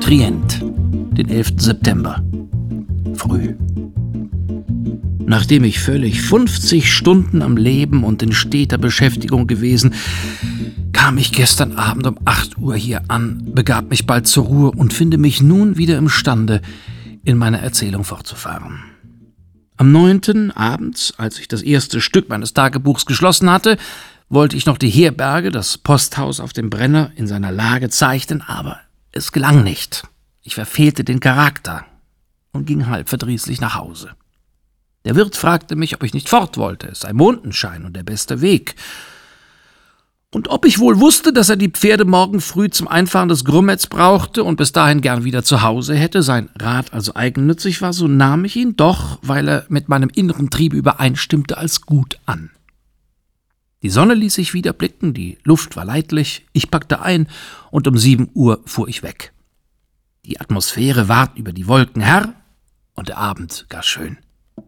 Trient, den 11. September. Früh. Nachdem ich völlig 50 Stunden am Leben und in steter Beschäftigung gewesen, kam ich gestern Abend um 8 Uhr hier an, begab mich bald zur Ruhe und finde mich nun wieder imstande, in meiner Erzählung fortzufahren. Am 9. abends, als ich das erste Stück meines Tagebuchs geschlossen hatte, wollte ich noch die Herberge, das Posthaus auf dem Brenner, in seiner Lage zeichnen, aber es gelang nicht. Ich verfehlte den Charakter und ging halb verdrießlich nach Hause. Der Wirt fragte mich, ob ich nicht fort wollte, es sei Mondenschein und der beste Weg. Und ob ich wohl wusste, dass er die Pferde morgen früh zum Einfahren des Grummets brauchte und bis dahin gern wieder zu Hause hätte, sein Rat also eigennützig war, so nahm ich ihn doch, weil er mit meinem inneren Triebe übereinstimmte, als gut an. Die Sonne ließ sich wieder blicken, die Luft war leidlich, ich packte ein und um 7 Uhr fuhr ich weg. Die Atmosphäre ward über die Wolken Herr und der Abend gar schön.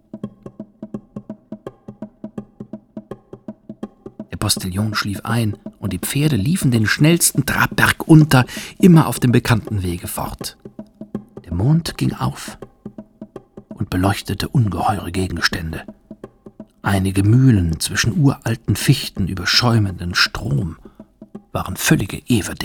Der Postillon schlief ein und die Pferde liefen den schnellsten Trab bergunter, immer auf dem bekannten Wege fort. Der Mond ging auf und beleuchtete ungeheure Gegenstände. Einige Mühlen zwischen uralten Fichten über schäumenden Strom waren völlige Ewerdinger.